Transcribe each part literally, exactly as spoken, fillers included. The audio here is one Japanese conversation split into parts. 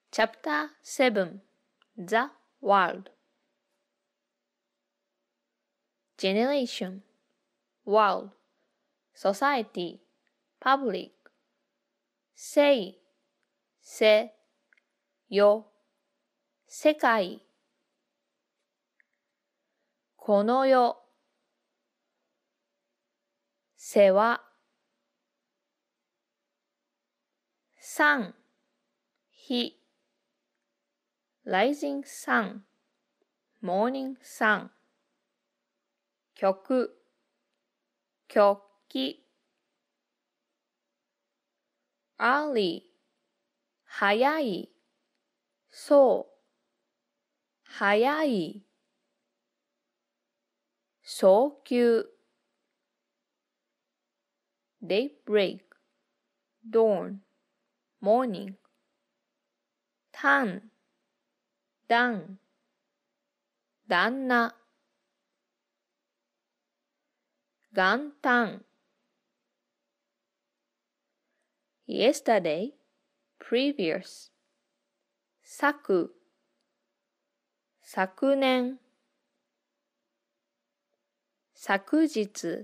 Chapter seven The World Generation World Society Public Say せよ世界この世世話sun 日 rising sun morning sun 曲曲記 early 早いそう早い早急 daybreak dawn morning turn down 旦那元旦 yesterday previous 昨昨年昨日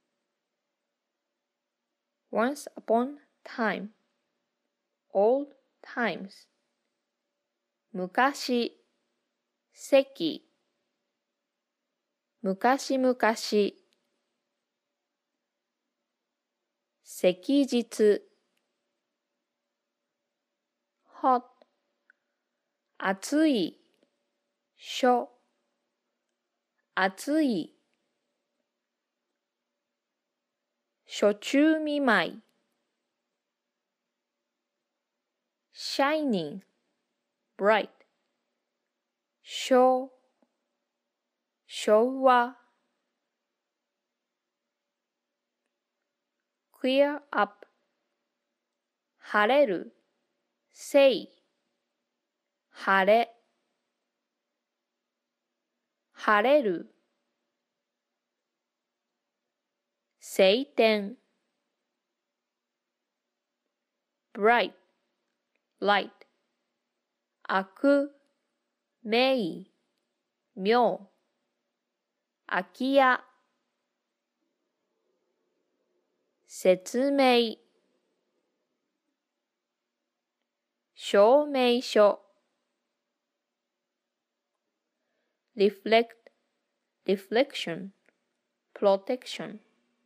once upon time old times 昔席昔々昔日 hot 暑い暑暑い暑中見舞い shining bright 昭昭和 clear up 晴れる say 晴れ晴れる晴天 bright light 悪名妙空き家説明証明書 reflect reflection protection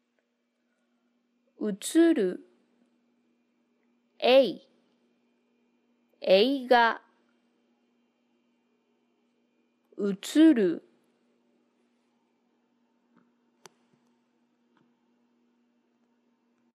映る A 映画映る